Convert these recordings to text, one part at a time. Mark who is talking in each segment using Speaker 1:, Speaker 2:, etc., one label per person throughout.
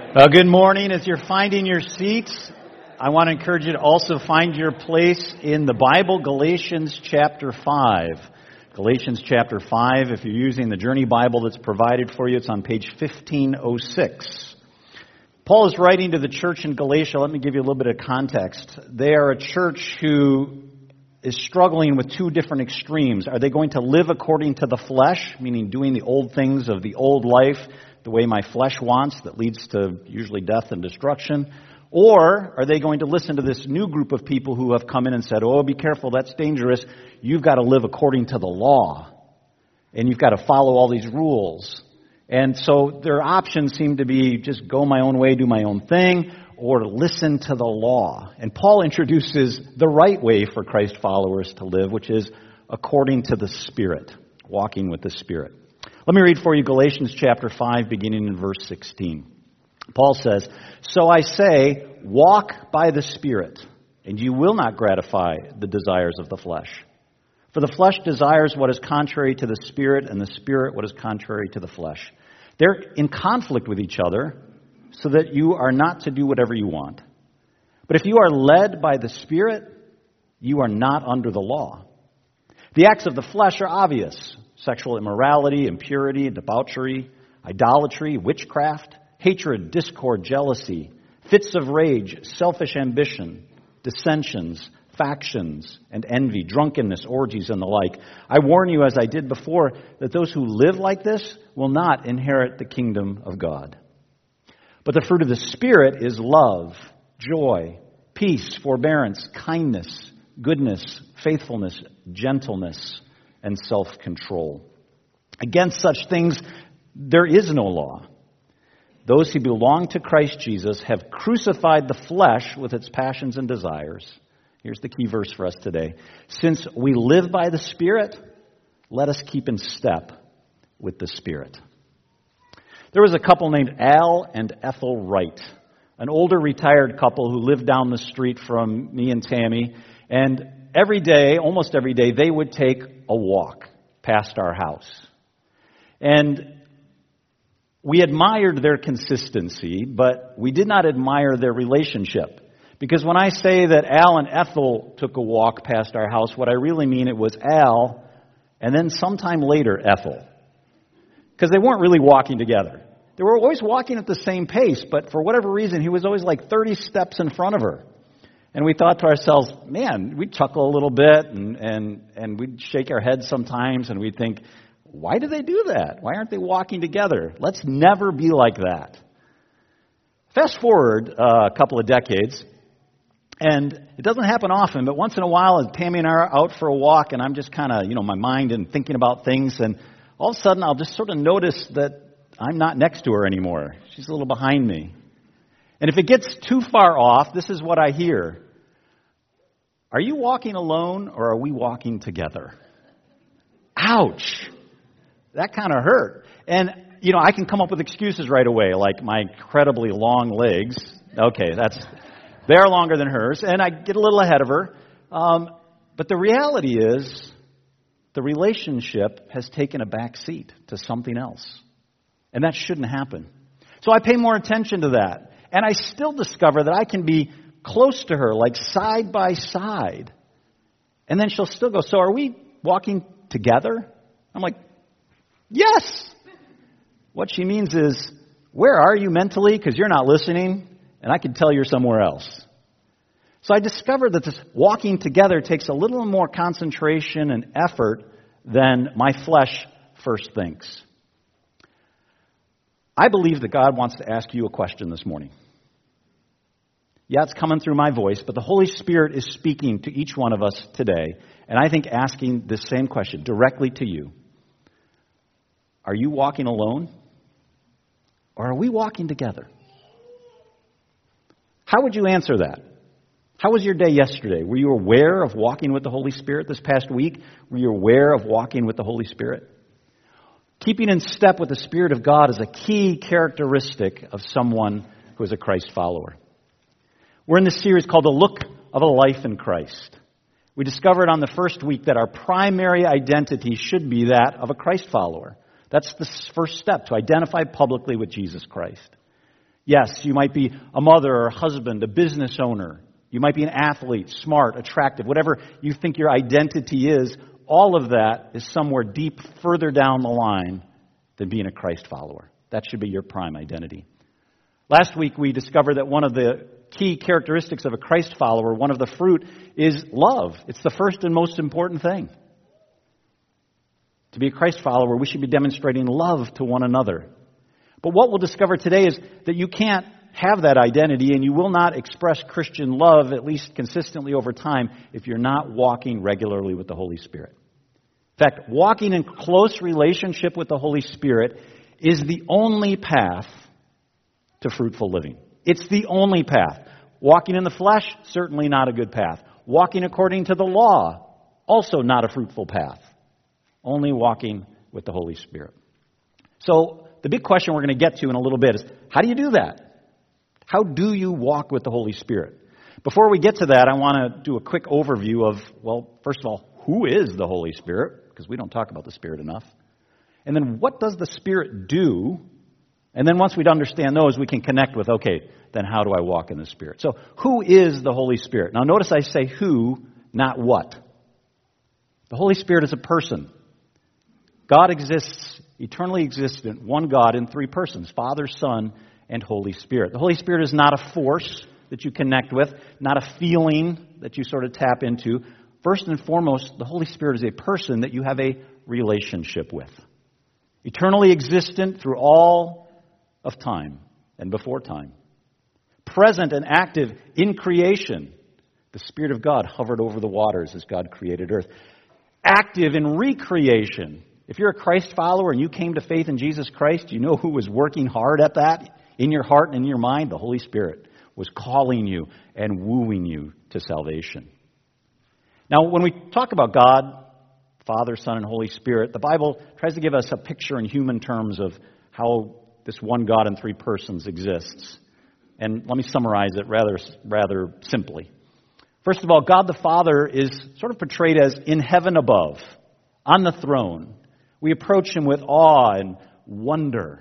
Speaker 1: Good morning. As you're finding your seats, I want to encourage you to also find your place in the Bible, Galatians chapter 5. Galatians chapter 5, if you're using the Journey Bible that's provided for you, it's on page 1506. Paul is writing to the church in Galatia. Let me give you a little bit of context. They are a church who is struggling with two different extremes. Are they going to live according to the flesh, meaning doing the old things of the old life, the way my flesh wants, that leads to usually death and destruction? Or are they going to listen to this new group of people who have come in and said, oh, be careful, that's dangerous. You've got to live according to the law. And you've got to follow all these rules. And so their options seem to be just go my own way, do my own thing, or listen to the law. And Paul introduces the right way for Christ followers to live, which is according to the Spirit, walking with the Spirit. Let me read for you Galatians chapter 5, beginning in verse 16. Paul says, "So I say, walk by the Spirit, and you will not gratify the desires of the flesh. For the flesh desires what is contrary to the Spirit, and the Spirit what is contrary to the flesh. They're in conflict with each other, so that you are not to do whatever you want. But if you are led by the Spirit, you are not under the law. The acts of the flesh are obvious: sexual immorality, impurity, debauchery, idolatry, witchcraft, hatred, discord, jealousy, fits of rage, selfish ambition, dissensions, factions, and envy, drunkenness, orgies, and the like. I warn you, as I did before, that those who live like this will not inherit the kingdom of God. But the fruit of the Spirit is love, joy, peace, forbearance, kindness, goodness, faithfulness, gentleness, and self-control. Against such things there is no law. Those who belong to Christ Jesus have crucified the flesh with its passions and desires." Here's the key verse for us today. "Since we live by the Spirit, let us keep in step with the Spirit." There was a couple named Al and Ethel Wright, an older retired couple who lived down the street from me and Tammy, and every day, almost every day, they would take a walk past our house. And we admired their consistency, but we did not admire their relationship. Because when I say that Al and Ethel took a walk past our house, what I really mean, it was Al, and then sometime later, Ethel. Because they weren't really walking together. They were always walking at the same pace, but for whatever reason, he was always like 30 steps in front of her. And we thought to ourselves, man, we'd chuckle a little bit, and we'd shake our heads sometimes, and we'd think, why do they do that? Why aren't they walking together? Let's never be like that. Fast forward a couple of decades, and it doesn't happen often, but once in a while, Tammy and I are out for a walk, and I'm just kind of, my mind and thinking about things, and all of a sudden, I'll just sort of notice that I'm not next to her anymore. She's a little behind me. And if it gets too far off, this is what I hear. Are you walking alone, or are we walking together? Ouch! That kind of hurt. And, I can come up with excuses right away, like my incredibly long legs. Okay, they're longer than hers, and I get a little ahead of her. But the reality is, the relationship has taken a back seat to something else. And that shouldn't happen. So I pay more attention to that. And I still discover that I can be close to her, like side by side. And then she'll still go, "So are we walking together?" I'm like, "Yes." What she means is, where are you mentally? Because you're not listening, and I can tell you're somewhere else. So I discovered that this walking together takes a little more concentration and effort than my flesh first thinks. I believe that God wants to ask you a question this morning. Yeah, it's coming through my voice, but the Holy Spirit is speaking to each one of us today, and I think asking this same question directly to you. Are you walking alone, or are we walking together? How would you answer that? How was your day yesterday? Were you aware of walking with the Holy Spirit this past week? Were you aware of walking with the Holy Spirit? Keeping in step with the Spirit of God is a key characteristic of someone who is a Christ follower. We're in this series called The Look of a Life in Christ. We discovered on the first week that our primary identity should be that of a Christ follower. That's the first step, to identify publicly with Jesus Christ. Yes, you might be a mother or a husband, a business owner. You might be an athlete, smart, attractive, whatever you think your identity is. All of that is somewhere deep further down the line than being a Christ follower. That should be your prime identity. Last week we discovered that one of the key characteristics of a Christ follower, one of the fruit, is love. It's the first and most important thing. To be a Christ follower, we should be demonstrating love to one another. But what we'll discover today is that you can't have that identity and you will not express Christian love, at least consistently over time, if you're not walking regularly with the Holy Spirit. In fact, walking in close relationship with the Holy Spirit is the only path to fruitful living. It's the only path. Walking in the flesh, certainly not a good path. Walking according to the law, also not a fruitful path. Only walking with the Holy Spirit. So, the big question we're going to get to in a little bit is, how do you do that? How do you walk with the Holy Spirit? Before we get to that, I want to do a quick overview of, well, first of all, who is the Holy Spirit? Because we don't talk about the Spirit enough. And then what does the Spirit do? And then once we understand those, we can connect with, okay, then how do I walk in the Spirit? So, who is the Holy Spirit? Now, notice I say who, not what. The Holy Spirit is a person. God exists, eternally existent, one God in three persons, Father, Son, and Holy Spirit. The Holy Spirit is not a force that you connect with, not a feeling that you sort of tap into. First and foremost, the Holy Spirit is a person that you have a relationship with. Eternally existent through all of time and before time. Present and active in creation. The Spirit of God hovered over the waters as God created earth. Active in recreation. If you're a Christ follower and you came to faith in Jesus Christ, you know who was working hard at that in your heart and in your mind? The Holy Spirit was calling you and wooing you to salvation. Now, when we talk about God, Father, Son, and Holy Spirit, the Bible tries to give us a picture in human terms of how this one God in three persons exists. And let me summarize it rather simply. First of all, God the Father is sort of portrayed as in heaven above, on the throne. We approach Him with awe and wonder.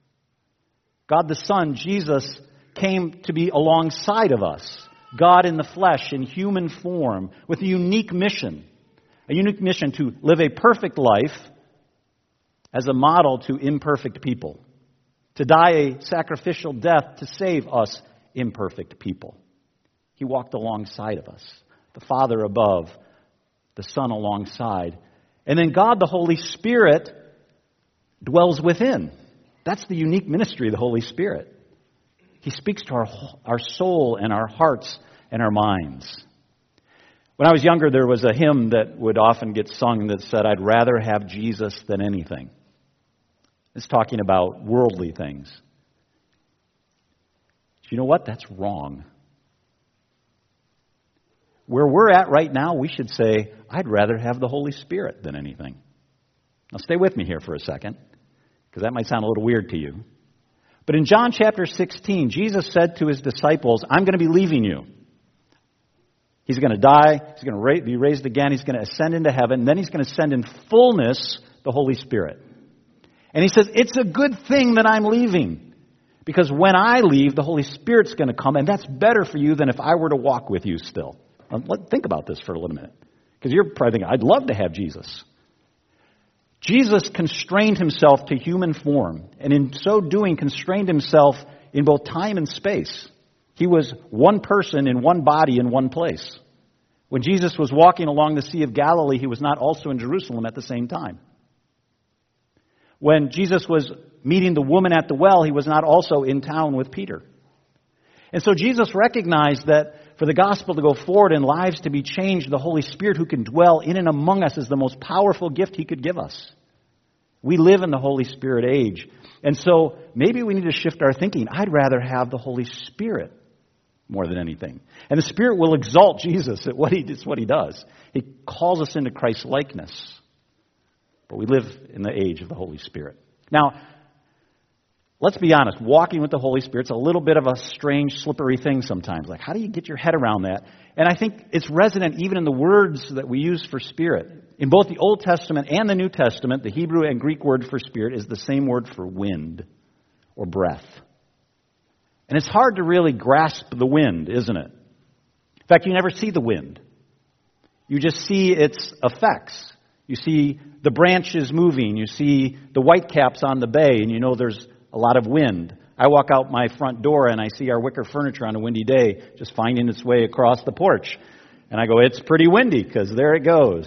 Speaker 1: God the Son, Jesus, came to be alongside of us. God in the flesh, in human form, with a unique mission. A unique mission to live a perfect life as a model to imperfect people. To die a sacrificial death to save us imperfect people. He walked alongside of us. The Father above, the Son alongside. And then God, the Holy Spirit, dwells within. That's the unique ministry of the Holy Spirit. He speaks to our soul and our hearts and our minds. When I was younger, there was a hymn that would often get sung that said, I'd rather have Jesus than anything. It's talking about worldly things. Do you know what? That's wrong. Where we're at right now, we should say, I'd rather have the Holy Spirit than anything. Now stay with me here for a second, because that might sound a little weird to you. But in John chapter 16, Jesus said to His disciples, I'm going to be leaving you. He's going to die. He's going to be raised again. He's going to ascend into heaven. And then He's going to send in fullness the Holy Spirit. And He says, it's a good thing that I'm leaving. Because when I leave, the Holy Spirit's going to come. And that's better for you than if I were to walk with you still. Think about this for a little minute. Because you're probably thinking, I'd love to have Jesus. Jesus constrained Himself to human form. And in so doing, constrained Himself in both time and space. He was one person in one body in one place. When Jesus was walking along the Sea of Galilee, He was not also in Jerusalem at the same time. When Jesus was meeting the woman at the well, He was not also in town with Peter. And so Jesus recognized that for the gospel to go forward and lives to be changed, the Holy Spirit who can dwell in and among us is the most powerful gift He could give us. We live in the Holy Spirit age. And so maybe we need to shift our thinking. I'd rather have the Holy Spirit more than anything. And the Spirit will exalt Jesus at what He does. He calls us into Christ's likeness. But we live in the age of the Holy Spirit. Now, let's be honest. Walking with the Holy Spirit's a little bit of a strange, slippery thing sometimes. Like, how do you get your head around that? And I think it's resonant even in the words that we use for Spirit. In both the Old Testament and the New Testament, the Hebrew and Greek word for Spirit is the same word for wind or breath. And it's hard to really grasp the wind, isn't it? In fact, you never see the wind. You just see its effects. You see the branches moving. You see the whitecaps on the bay, and you know there's a lot of wind. I walk out my front door, and I see our wicker furniture on a windy day just finding its way across the porch. And I go, it's pretty windy, because there it goes.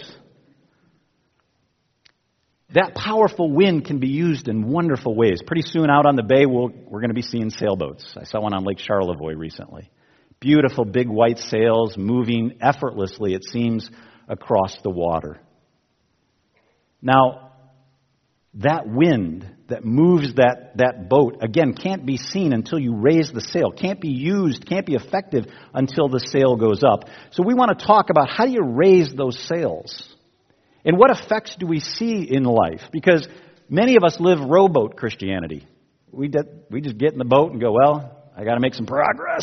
Speaker 1: That powerful wind can be used in wonderful ways. Pretty soon out on the bay, we're going to be seeing sailboats. I saw one on Lake Charlevoix recently. Beautiful big white sails moving effortlessly, it seems, across the water. Now, that wind that moves that boat, again, can't be seen until you raise the sail. Can't be used, can't be effective until the sail goes up. So we want to talk about how do you raise those sails? And what effects do we see in life? Because many of us live rowboat Christianity. We just get in the boat and go, well, I got to make some progress.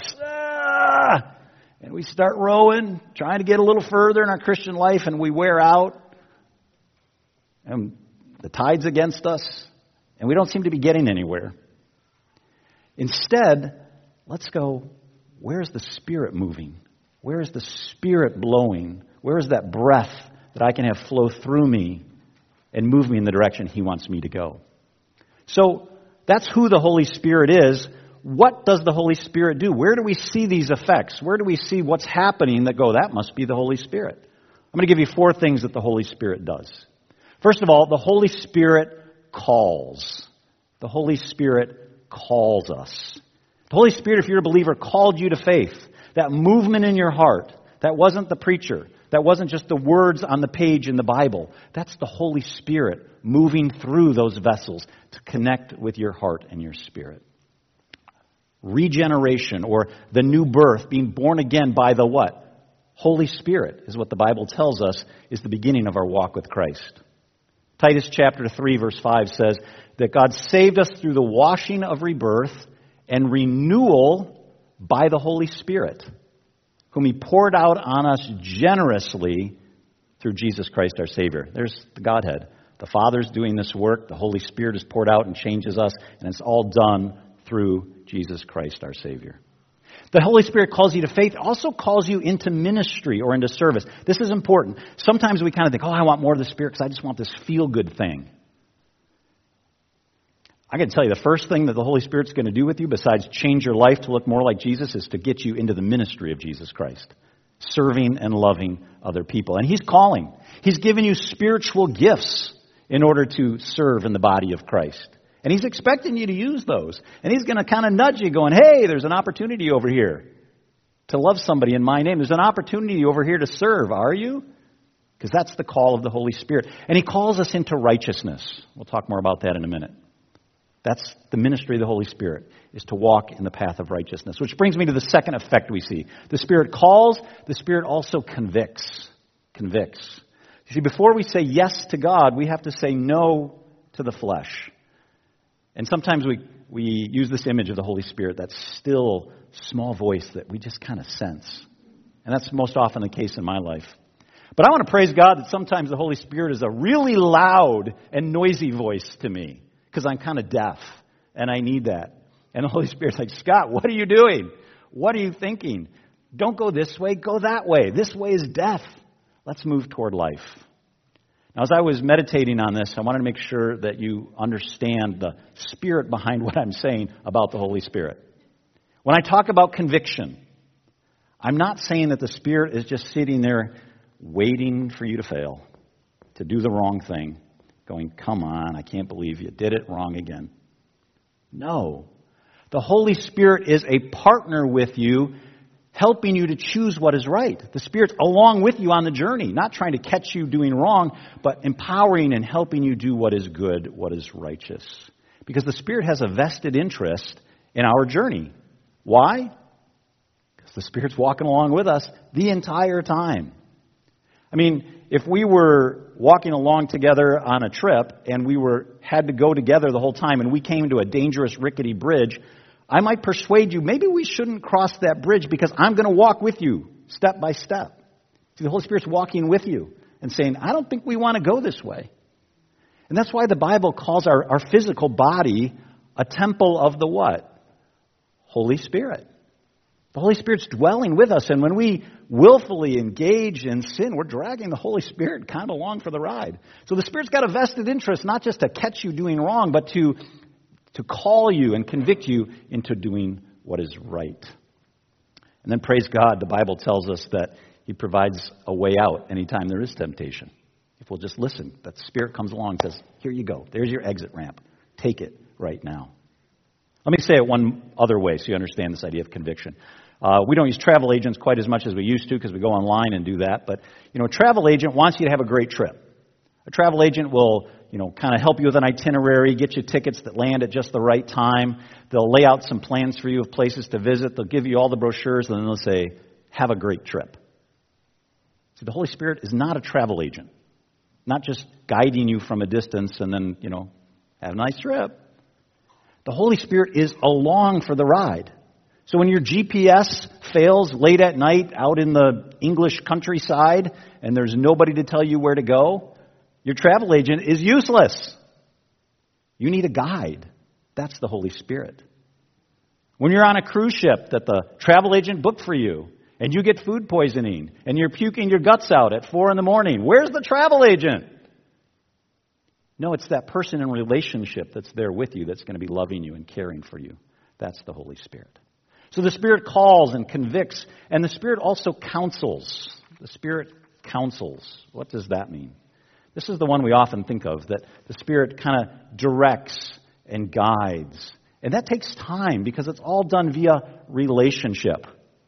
Speaker 1: And we start rowing, trying to get a little further in our Christian life, and we wear out. And the tide's against us, and we don't seem to be getting anywhere. Instead, let's go, where's the Spirit moving? Where is the Spirit blowing? Where is that breath that I can have flow through me and move me in the direction He wants me to go? So that's who the Holy Spirit is. What does the Holy Spirit do? Where do we see these effects? Where do we see what's happening that go, that must be the Holy Spirit? I'm going to give you 4 things that the Holy Spirit does. First of all, the Holy Spirit calls. The Holy Spirit calls us. The Holy Spirit, if you're a believer, called you to faith. That movement in your heart, that wasn't the preacher. That wasn't just the words on the page in the Bible. That's the Holy Spirit moving through those vessels to connect with your heart and your spirit. Regeneration, or the new birth, being born again by the what? Holy Spirit is what the Bible tells us is the beginning of our walk with Christ. Titus chapter 3 verse 5 says that God saved us through the washing of rebirth and renewal by the Holy Spirit, whom He poured out on us generously through Jesus Christ our Savior. There's the Godhead. The Father's doing this work. The Holy Spirit is poured out and changes us, and it's all done through Jesus Christ our Savior. The Holy Spirit calls you to faith, also calls you into ministry or into service. This is important. Sometimes we kind of think, I want more of the Spirit because I just want this feel-good thing. I got to tell you, the first thing that the Holy Spirit's going to do with you, besides change your life to look more like Jesus, is to get you into the ministry of Jesus Christ, serving and loving other people. And He's calling. He's given you spiritual gifts in order to serve in the body of Christ. And He's expecting you to use those. And He's going to kind of nudge you going, hey, there's an opportunity over here to love somebody in my name. There's an opportunity over here to serve. Are you? Because that's the call of the Holy Spirit. And He calls us into righteousness. We'll talk more about that in a minute. That's the ministry of the Holy Spirit, is to walk in the path of righteousness. Which brings me to the second effect we see. The Spirit calls, the Spirit also convicts. Convicts. You see, before we say yes to God, we have to say no to the flesh. And sometimes we use this image of the Holy Spirit, that still, small voice that we just kind of sense. And that's most often the case in my life. But I want to praise God that sometimes the Holy Spirit is a really loud and noisy voice to me, because I'm kind of deaf, and I need that. And the Holy Spirit's like, Scott, what are you doing? What are you thinking? Don't go this way, go that way. This way is death. Let's move toward life. Now, as I was meditating on this, I wanted to make sure that you understand the spirit behind what I'm saying about the Holy Spirit. When I talk about conviction, I'm not saying that the Spirit is just sitting there waiting for you to fail, to do the wrong thing, going, come on, I can't believe you did it wrong again. No. The Holy Spirit is a partner with you, helping you to choose what is right. The Spirit's along with you on the journey, not trying to catch you doing wrong, but empowering and helping you do what is good, what is righteous. Because the Spirit has a vested interest in our journey. Why? Because the Spirit's walking along with us the entire time. I mean, if we were walking along together on a trip and we had to go together the whole time and we came to a dangerous rickety bridge, I might persuade you, maybe we shouldn't cross that bridge because I'm going to walk with you step by step. See, the Holy Spirit's walking with you and saying, I don't think we want to go this way. And that's why the Bible calls our physical body a temple of the what? Holy Spirit. The Holy Spirit's dwelling with us, and when we willfully engage in sin, we're dragging the Holy Spirit kind of along for the ride. So the Spirit's got a vested interest, not just to catch you doing wrong, but to call you and convict you into doing what is right. And then praise God, the Bible tells us that He provides a way out anytime there is temptation. If we'll just listen, that Spirit comes along and says, here you go, there's your exit ramp. Take it right now. Let me say it one other way so you understand this idea of conviction. We don't use travel agents quite as much as we used to because we go online and do that. But, a travel agent wants you to have a great trip. A travel agent will, kind of help you with an itinerary, get you tickets that land at just the right time. They'll lay out some plans for you of places to visit. They'll give you all the brochures, and then they'll say, have a great trip. See, the Holy Spirit is not a travel agent. Not just guiding you from a distance and then, have a nice trip. The Holy Spirit is along for the ride. So when your GPS fails late at night out in the English countryside and there's nobody to tell you where to go, your travel agent is useless. You need a guide. That's the Holy Spirit. When you're on a cruise ship that the travel agent booked for you and you get food poisoning and you're puking your guts out at 4 a.m, where's the travel agent? No, it's that person in relationship that's there with you that's going to be loving you and caring for you. That's the Holy Spirit. So the Spirit calls and convicts, and the Spirit also counsels. The Spirit counsels. What does that mean? This is the one we often think of, that the Spirit kind of directs and guides. And that takes time because it's all done via relationship.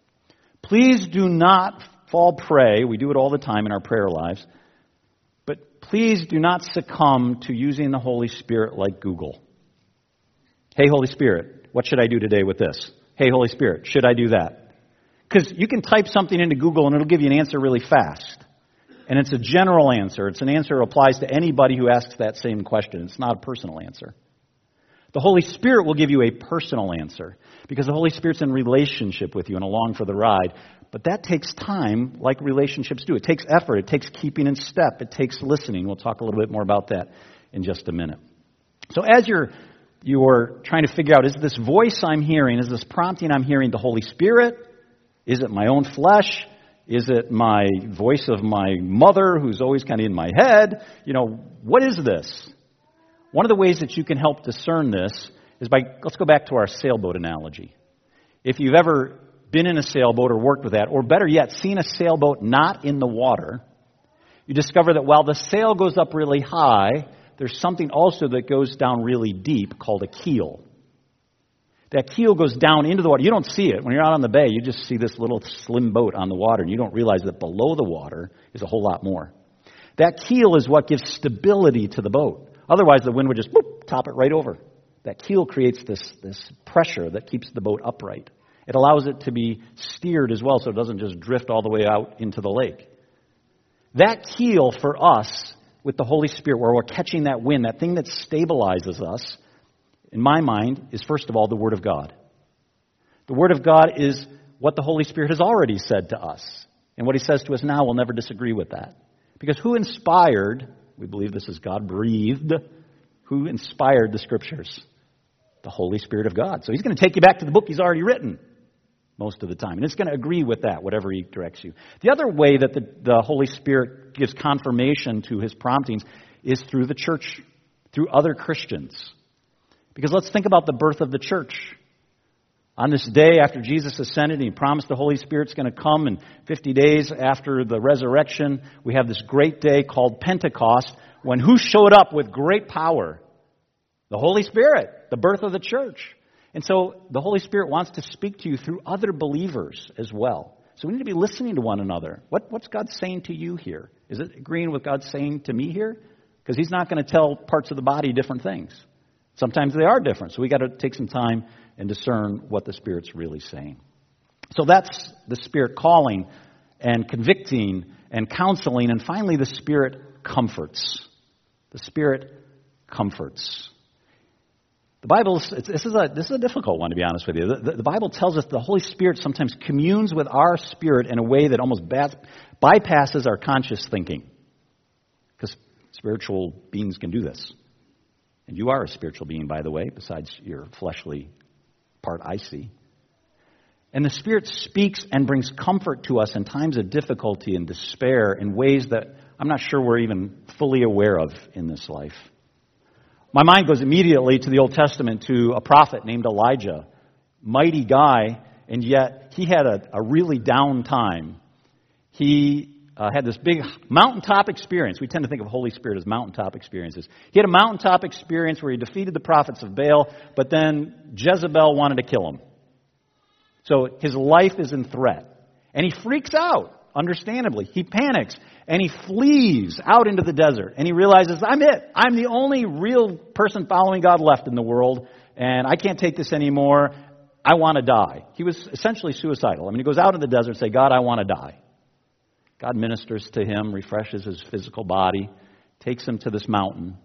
Speaker 1: Please do not fall prey. We do it all the time in our prayer lives. But please do not succumb to using the Holy Spirit like Google. Hey, Holy Spirit, what should I do today with this? Hey, Holy Spirit, should I do that? Because you can type something into Google and it'll give you an answer really fast. And it's a general answer. It's an answer that applies to anybody who asks that same question. It's not a personal answer. The Holy Spirit will give you a personal answer because the Holy Spirit's in relationship with you and along for the ride. But that takes time, like relationships do. It takes effort. It takes keeping in step. It takes listening. We'll talk a little bit more about that in just a minute. So as you're trying to figure out, is this voice I'm hearing, is this prompting I'm hearing the Holy Spirit? Is it my own flesh? Is it my voice of my mother who's always kind of in my head? What is this? One of the ways that you can help discern this is let's go back to our sailboat analogy. If you've ever been in a sailboat or worked with that, or better yet, seen a sailboat not in the water, you discover that while the sail goes up really high, there's something also that goes down really deep called a keel. That keel goes down into the water. You don't see it. When you're out on the bay, you just see this little slim boat on the water, and you don't realize that below the water is a whole lot more. That keel is what gives stability to the boat. Otherwise, the wind would just top it right over. That keel creates this pressure that keeps the boat upright. It allows it to be steered as well so it doesn't just drift all the way out into the lake. That keel for us with the Holy Spirit, where we're catching that wind, that thing that stabilizes us, in my mind, is first of all the Word of God. The Word of God is what the Holy Spirit has already said to us. And what He says to us now, we'll never disagree with that. Because who inspired, we believe this is God-breathed, who inspired the Scriptures? The Holy Spirit of God. So He's going to take you back to the book He's already written most of the time. And it's going to agree with that, whatever He directs you. The other way that the Holy Spirit gives confirmation to His promptings is through the church, through other Christians. Because let's think about the birth of the church. On this day after Jesus ascended, He promised the Holy Spirit's going to come, and 50 days after the resurrection, we have this great day called Pentecost, when who showed up with great power? The Holy Spirit, the birth of the church. And so the Holy Spirit wants to speak to you through other believers as well. So we need to be listening to one another. What's God saying to you here? Is it agreeing with God saying to me here? Because He's not going to tell parts of the body different things. Sometimes they are different. So we got to take some time and discern what the Spirit's really saying. So that's the Spirit calling and convicting and counseling. And finally, the Spirit comforts. The Spirit comforts. The Bible, this is a difficult one, to be honest with you. The Bible tells us the Holy Spirit sometimes communes with our spirit in a way that almost bypasses our conscious thinking. Because spiritual beings can do this. And you are a spiritual being, by the way, besides your fleshly part I see. And the Spirit speaks and brings comfort to us in times of difficulty and despair in ways that I'm not sure we're even fully aware of in this life. My mind goes immediately to the Old Testament, to a prophet named Elijah. Mighty guy, and yet he had a really down time. He had this big mountaintop experience. We tend to think of Holy Spirit as mountaintop experiences. He had a mountaintop experience where he defeated the prophets of Baal, but then Jezebel wanted to kill him. So his life is in threat. And he freaks out, understandably. He panics, and he flees out into the desert. And he realizes, I'm it. I'm the only real person following God left in the world, and I can't take this anymore. I want to die. He was essentially suicidal. I mean, he goes out in the desert and says, God, I want to die. God ministers to him, refreshes his physical body, takes him to this mountain.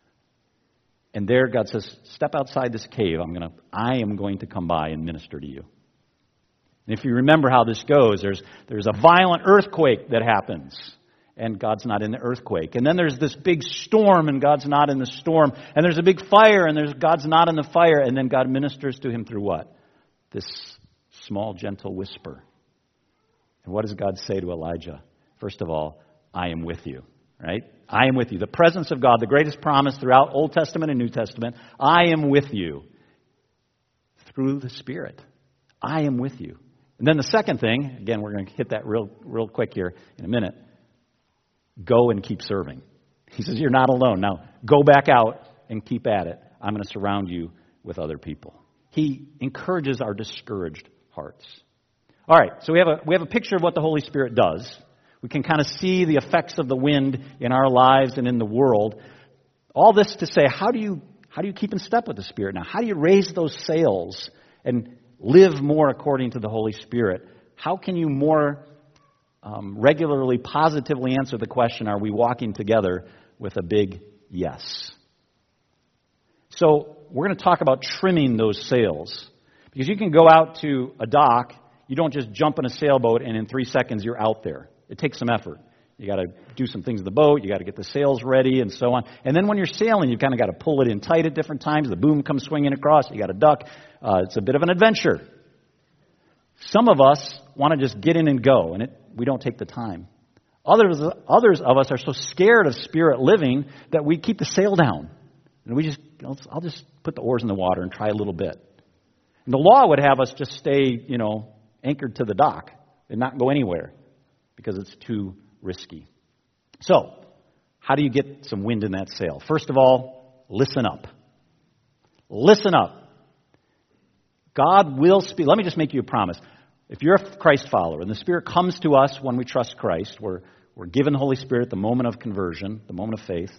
Speaker 1: And there God says, step outside this cave. I am going to come by and minister to you. And if you remember how this goes, there's a violent earthquake that happens, and God's not in the earthquake. And then there's this big storm, and God's not in the storm. And there's a big fire, and God's not in the fire. And then God ministers to him through what? This small, gentle whisper. And what does God say to Elijah? First of all, I am with you, right? I am with you. The presence of God, the greatest promise throughout Old Testament and New Testament. I am with you through the Spirit. I am with you. And then the second thing, again, we're going to hit that real quick here in a minute. Go and keep serving. He says, you're not alone. Now, go back out and keep at it. I'm going to surround you with other people. He encourages our discouraged hearts. All right, so we have a picture of what the Holy Spirit does. We can kind of see the effects of the wind in our lives and in the world. All this to say, how do you keep in step with the Spirit now? How do you raise those sails and live more according to the Holy Spirit? How can you more regularly, positively answer the question, are we walking together, with a big yes? So we're going to talk about trimming those sails. Because you can go out to a dock, you don't just jump in a sailboat and in 3 seconds you're out there. It takes some effort. You got to do some things in the boat, you got to get the sails ready and so on. And then when you're sailing, you kind of got to pull it in tight at different times. The boom comes swinging across, you got to duck. It's a bit of an adventure. Some of us want to just get in and go, and we don't take the time. Others of us are so scared of spirit living that we keep the sail down. And I'll just put the oars in the water and try a little bit. And the law would have us just stay, anchored to the dock and not go anywhere because it's too risky. So, how do you get some wind in that sail? First of all, listen up. Listen up. God will speak. Let me just make you a promise. If you're a Christ follower and the Spirit comes to us when we trust Christ, we're given the Holy Spirit at the moment of conversion, the moment of faith.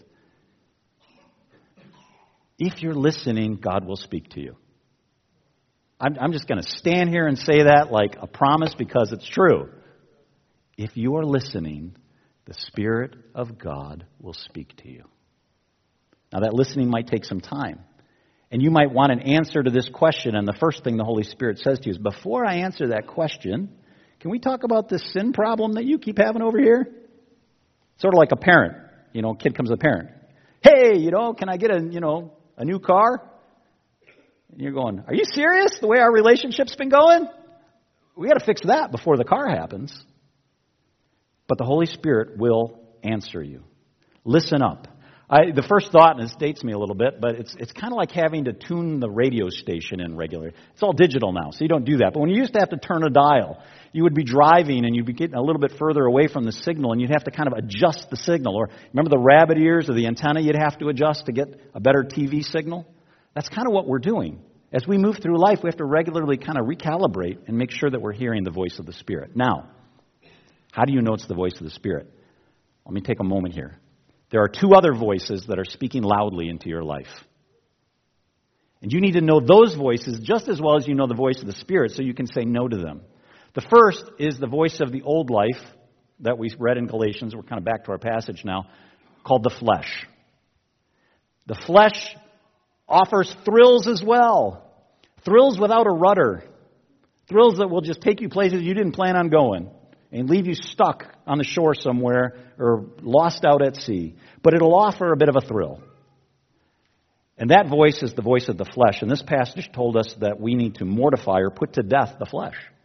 Speaker 1: If you're listening, God will speak to you. I'm just going to stand here and say that like a promise because it's true. If you are listening, the Spirit of God will speak to you. Now that listening might take some time. And you might want an answer to this question, and the first thing the Holy Spirit says to you is, before I answer that question, can we talk about this sin problem that you keep having over here? Sort of like a parent. A kid comes to a parent. Hey, can I get a new car? And you're going, are you serious? The way our relationship's been going? We got to fix that before the car happens. But the Holy Spirit will answer you. Listen up. The first thought, and this dates me a little bit, but it's kind of like having to tune the radio station in regularly. It's all digital now, so you don't do that. But when you used to have to turn a dial, you would be driving and you'd be getting a little bit further away from the signal, and you'd have to kind of adjust the signal. Or remember the rabbit ears or the antenna you'd have to adjust to get a better TV signal? That's kind of what we're doing. As we move through life, we have to regularly kind of recalibrate and make sure that we're hearing the voice of the Spirit. Now, how do you know it's the voice of the Spirit? Let me take a moment here. There are two other voices that are speaking loudly into your life. And you need to know those voices just as well as you know the voice of the Spirit so you can say no to them. The first is the voice of the old life that we read in Galatians. We're kind of back to our passage now, called the flesh. The flesh offers thrills as well. Thrills without a rudder. Thrills that will just take you places you didn't plan on going and leave you stuck on the shore somewhere or lost out at sea. But it'll offer a bit of a thrill. And that voice is the voice of the flesh. And this passage told us that we need to mortify or put to death the flesh.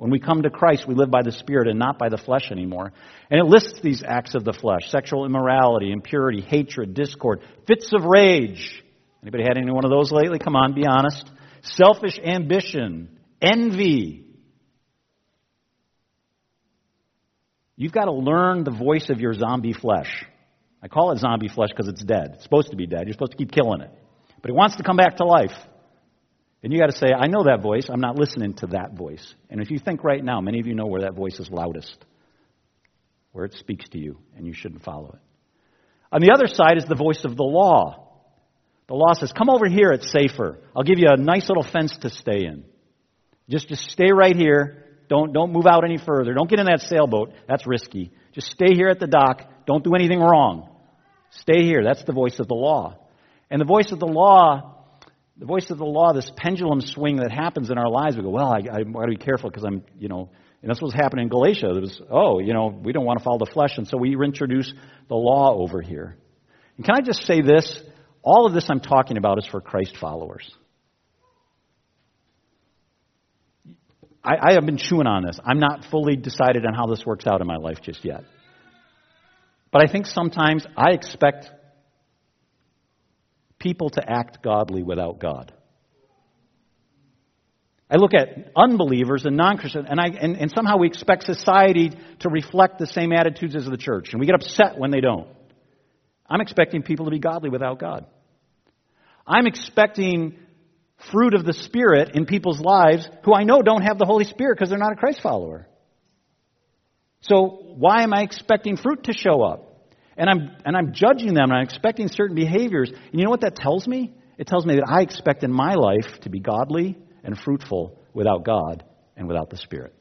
Speaker 1: When we come to Christ, we live by the Spirit and not by the flesh anymore. And it lists these acts of the flesh: sexual immorality, impurity, hatred, discord, fits of rage. Anybody had any one of those lately? Come on, be honest. Selfish ambition, envy. You've got to learn the voice of your zombie flesh. I call it zombie flesh because it's dead. It's supposed to be dead. You're supposed to keep killing it. But it wants to come back to life. And you got to say, I know that voice. I'm not listening to that voice. And if you think right now, many of you know where that voice is loudest, where it speaks to you, and you shouldn't follow it. On the other side is the voice of the law. The law says, come over here, it's safer. I'll give you a nice little fence to stay in. Just stay right here. Don't move out any further. Don't get in that sailboat. That's risky. Just stay here at the dock. Don't do anything wrong. Stay here. That's the voice of the law. And the voice of the law, this pendulum swing that happens in our lives, we go, well, I got to be careful because and that's what's happening in Galatia. It was, we don't want to follow the flesh, and so we introduce the law over here. And can I just say this? All of this I'm talking about is for Christ followers. I have been chewing on this. I'm not fully decided on how this works out in my life just yet. But I think sometimes I expect people to act godly without God. I look at unbelievers and non-Christians, and somehow we expect society to reflect the same attitudes as the church, and we get upset when they don't. I'm expecting people to be godly without God. I'm expecting fruit of the Spirit in people's lives who I know don't have the Holy Spirit because they're not a Christ follower. So why am I expecting fruit to show up? And I'm judging them, and I'm expecting certain behaviors. And you know what that tells me? It tells me that I expect in my life to be godly and fruitful without God and without the Spirit.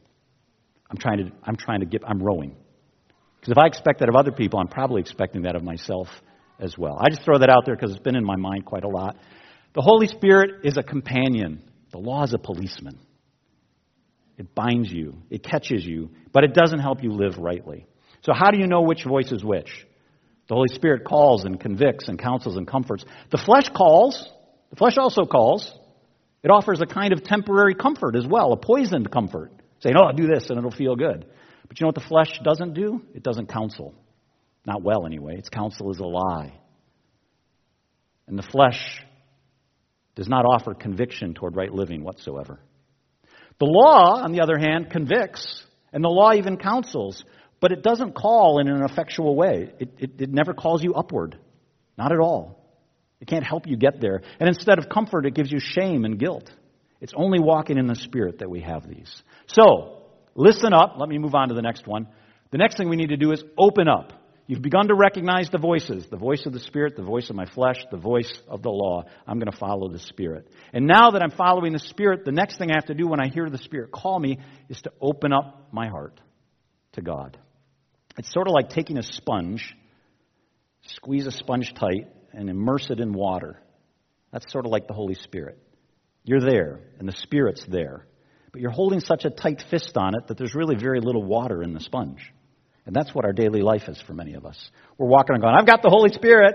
Speaker 1: I'm rowing. Because if I expect that of other people, I'm probably expecting that of myself as well. I just throw that out there because it's been in my mind quite a lot. The Holy Spirit is a companion. The law is a policeman. It binds you. It catches you. But it doesn't help you live rightly. So how do you know which voice is which? The Holy Spirit calls and convicts and counsels and comforts. The flesh calls. The flesh also calls. It offers a kind of temporary comfort as well, a poisoned comfort. Saying, I'll do this and it'll feel good. But you know what the flesh doesn't do? It doesn't counsel. Not well anyway. Its counsel is a lie. And the flesh does not offer conviction toward right living whatsoever. The law, on the other hand, convicts, and the law even counsels, but it doesn't call in an effectual way. It never calls you upward. Not at all. It can't help you get there. And instead of comfort, it gives you shame and guilt. It's only walking in the Spirit that we have these. So, listen up. Let me move on to the next one. The next thing we need to do is open up. You've begun to recognize the voices, the voice of the Spirit, the voice of my flesh, the voice of the law. I'm going to follow the Spirit. And now that I'm following the Spirit, the next thing I have to do when I hear the Spirit call me is to open up my heart to God. It's sort of like taking a sponge, squeeze a sponge tight, and immerse it in water. That's sort of like the Holy Spirit. You're there, and the Spirit's there. But you're holding such a tight fist on it that there's really very little water in the sponge. And that's what our daily life is for many of us. We're walking and going, I've got the Holy Spirit.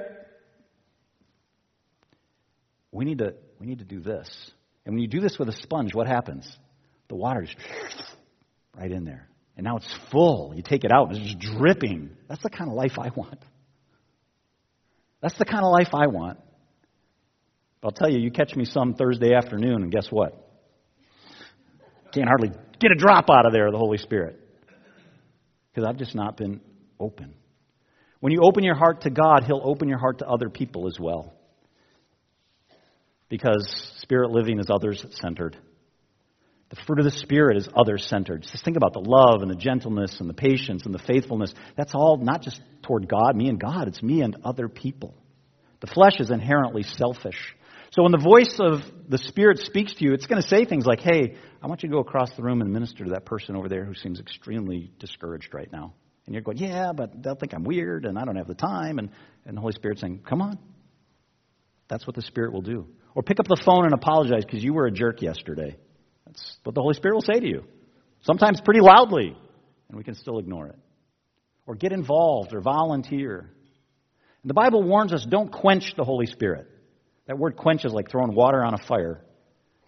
Speaker 1: We need to do this. And when you do this with a sponge, what happens? The water is right in there. And now it's full. You take it out, and it's just dripping. That's the kind of life I want. That's the kind of life I want. But I'll tell you, you catch me some Thursday afternoon, and guess what? Can't hardly get a drop out of there of the Holy Spirit. Because I've just not been open. When you open your heart to God, He'll open your heart to other people as well. Because Spirit living is others-centered. The fruit of the Spirit is others-centered. Just think about the love and the gentleness and the patience and the faithfulness. That's all not just toward God, me and God. It's me and other people. The flesh is inherently selfish. So when the voice of the Spirit speaks to you, it's going to say things like, hey, I want you to go across the room and minister to that person over there who seems extremely discouraged right now. And you're going, yeah, but they'll think I'm weird and I don't have the time. And the Holy Spirit's saying, come on. That's what the Spirit will do. Or pick up the phone and apologize because you were a jerk yesterday. That's what the Holy Spirit will say to you. Sometimes pretty loudly. And we can still ignore it. Or get involved or volunteer. And the Bible warns us, don't quench the Holy Spirit. That word quench is like throwing water on a fire.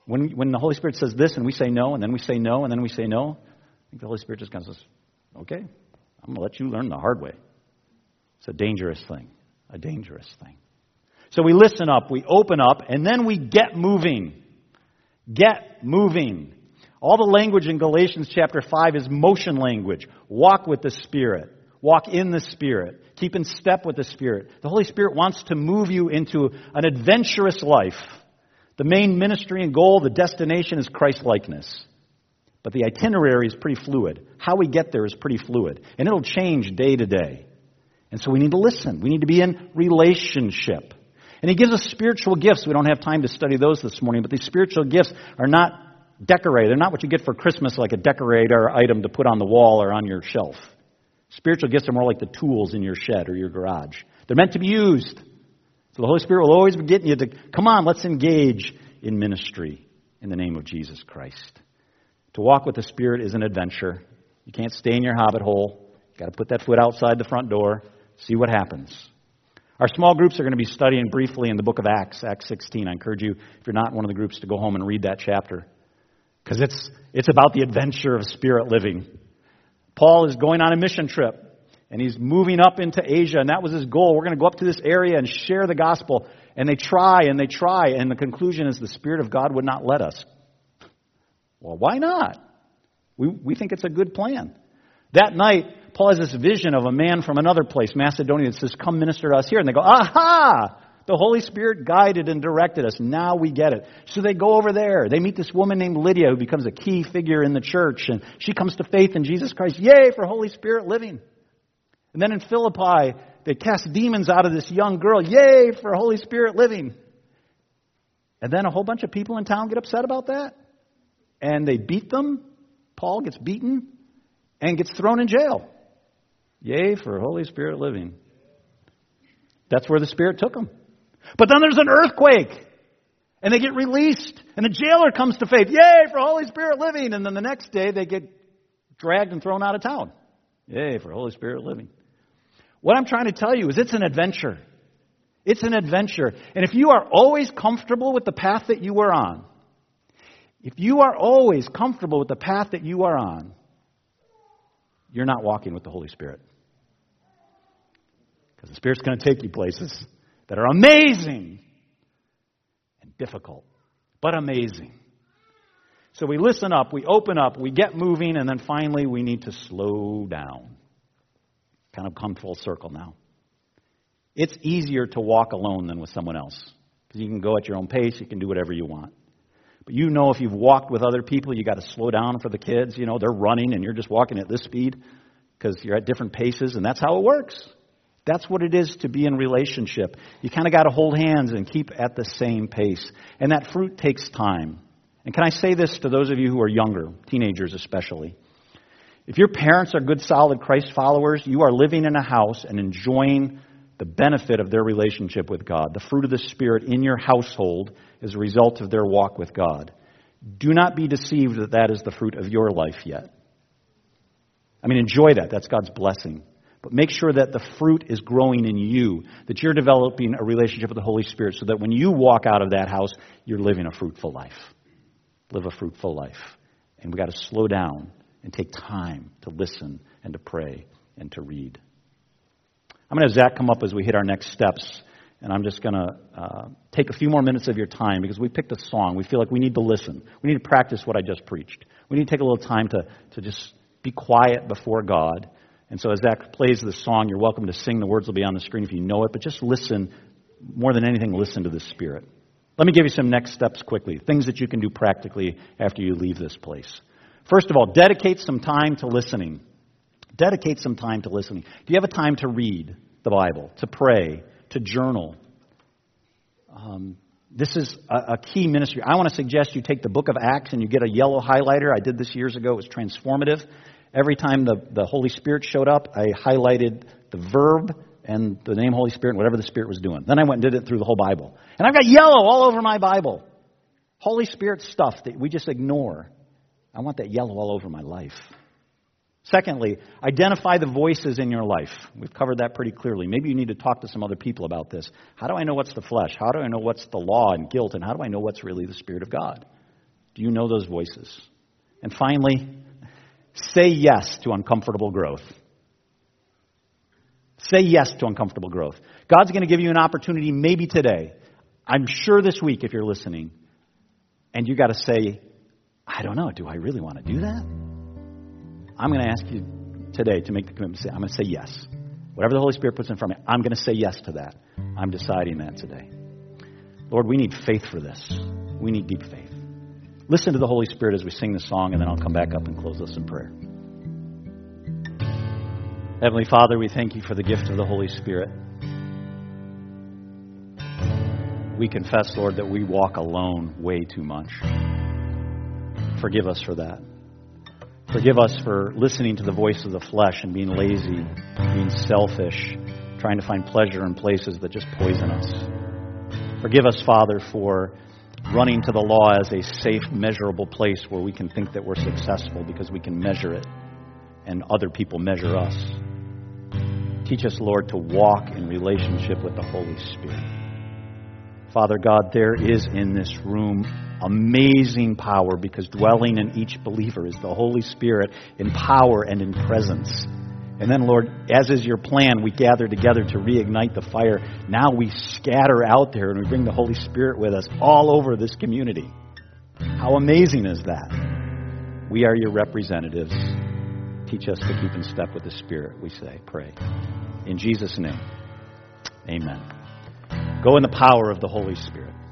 Speaker 1: When the Holy Spirit says this and we say no, and then we say no, and then we say no, I think the Holy Spirit just kind of says, okay, I'm going to let you learn the hard way. It's a dangerous thing. A dangerous thing. So we listen up, we open up, and then we get moving. Get moving. All the language in Galatians chapter 5 is motion language. Walk with the Spirit. Walk in the Spirit. Keep in step with the Spirit. The Holy Spirit wants to move you into an adventurous life. The main ministry and goal, the destination is Christ-likeness. But the itinerary is pretty fluid. How we get there is pretty fluid. And it'll change day to day. And so we need to listen. We need to be in relationship. And He gives us spiritual gifts. We don't have time to study those this morning. But these spiritual gifts are not decorated. They're not what you get for Christmas, like a decorator item to put on the wall or on your shelf. Spiritual gifts are more like the tools in your shed or your garage. They're meant to be used. So the Holy Spirit will always be getting you to, come on, let's engage in ministry in the name of Jesus Christ. To walk with the Spirit is an adventure. You can't stay in your hobbit hole. You've got to put that foot outside the front door, see what happens. Our small groups are going to be studying briefly in the book of Acts, Acts 16. I encourage you, if you're not in one of the groups, to go home and read that chapter. Because it's about the adventure of Spirit living. Paul is going on a mission trip, and he's moving up into Asia, and that was his goal. We're going to go up to this area and share the gospel. And they try, and the conclusion is the Spirit of God would not let us. Well, why not? We think it's a good plan. That night, Paul has this vision of a man from another place, Macedonia, that says, come minister to us here. And they go, aha! The Holy Spirit guided and directed us. Now we get it. So they go over there. They meet this woman named Lydia who becomes a key figure in the church. And she comes to faith in Jesus Christ. Yay for Holy Spirit living. And then in Philippi, they cast demons out of this young girl. Yay for Holy Spirit living. And then a whole bunch of people in town get upset about that. And they beat them. Paul gets beaten and gets thrown in jail. Yay for Holy Spirit living. That's where the Spirit took them. But then there's an earthquake. And they get released. And the jailer comes to faith. Yay for Holy Spirit living. And then the next day they get dragged and thrown out of town. Yay for Holy Spirit living. What I'm trying to tell you is it's an adventure. It's an adventure. And if you are always comfortable with the path that you are on, if you are always comfortable with the path that you are on, you're not walking with the Holy Spirit. Because the Spirit's going to take you places that are amazing and difficult, but amazing. So we listen up, we open up, we get moving, and then finally we need to slow down. Kind of come full circle now. It's easier to walk alone than with someone else. Because you can go at your own pace, you can do whatever you want. But you know if you've walked with other people, you got to slow down for the kids. You know, they're running and you're just walking at this speed because you're at different paces, and that's how it works. That's what it is to be in relationship. You kind of got to hold hands and keep at the same pace. And that fruit takes time. And can I say this to those of you who are younger, teenagers especially? If your parents are good, solid Christ followers, you are living in a house and enjoying the benefit of their relationship with God. The fruit of the Spirit in your household is a result of their walk with God. Do not be deceived that that is the fruit of your life yet. I mean, enjoy that. That's God's blessing. But make sure that the fruit is growing in you, that you're developing a relationship with the Holy Spirit so that when you walk out of that house, you're living a fruitful life. Live a fruitful life. And we've got to slow down and take time to listen and to pray and to read. I'm going to have Zach come up as we hit our next steps. And I'm just going to take a few more minutes of your time because we picked a song. We feel like we need to listen. We need to practice what I just preached. We need to take a little time to just be quiet before God. And so as Zach plays this song, you're welcome to sing. The words will be on the screen if you know it. But just listen. More than anything, listen to the Spirit. Let me give you some next steps quickly. Things that you can do practically after you leave this place. First of all, dedicate some time to listening. Dedicate some time to listening. Do you have a time to read the Bible, to pray, to journal? This is a key ministry. I want to suggest you take the book of Acts and you get a yellow highlighter. I did this years ago. It was transformative. Every time the Holy Spirit showed up, I highlighted the verb and the name Holy Spirit and whatever the Spirit was doing. Then I went and did it through the whole Bible. And I've got yellow all over my Bible. Holy Spirit stuff that we just ignore. I want that yellow all over my life. Secondly, identify the voices in your life. We've covered that pretty clearly. Maybe you need to talk to some other people about this. How do I know what's the flesh? How do I know what's the law and guilt? And how do I know what's really the Spirit of God? Do you know those voices? And finally, say yes to uncomfortable growth. Say yes to uncomfortable growth. God's going to give you an opportunity maybe today. I'm sure this week if you're listening. And you got to say, I don't know, do I really want to do that? I'm going to ask you today to make the commitment. I'm going to say yes. Whatever the Holy Spirit puts in front of me, I'm going to say yes to that. I'm deciding that today. Lord, we need faith for this. We need deep faith. Listen to the Holy Spirit as we sing this song, and then I'll come back up and close this in prayer. Heavenly Father, we thank you for the gift of the Holy Spirit. We confess, Lord, that we walk alone way too much. Forgive us for that. Forgive us for listening to the voice of the flesh and being lazy, being selfish, trying to find pleasure in places that just poison us. Forgive us, Father, for running to the law as a safe, measurable place where we can think that we're successful because we can measure it and other people measure us. Teach us, Lord, to walk in relationship with the Holy Spirit. Father God, there is in this room amazing power because dwelling in each believer is the Holy Spirit in power and in presence. And then, Lord, as is your plan, we gather together to reignite the fire. Now we scatter out there and we bring the Holy Spirit with us all over this community. How amazing is that? We are your representatives. Teach us to keep in step with the Spirit, we say, pray. In Jesus' name, amen. Go in the power of the Holy Spirit.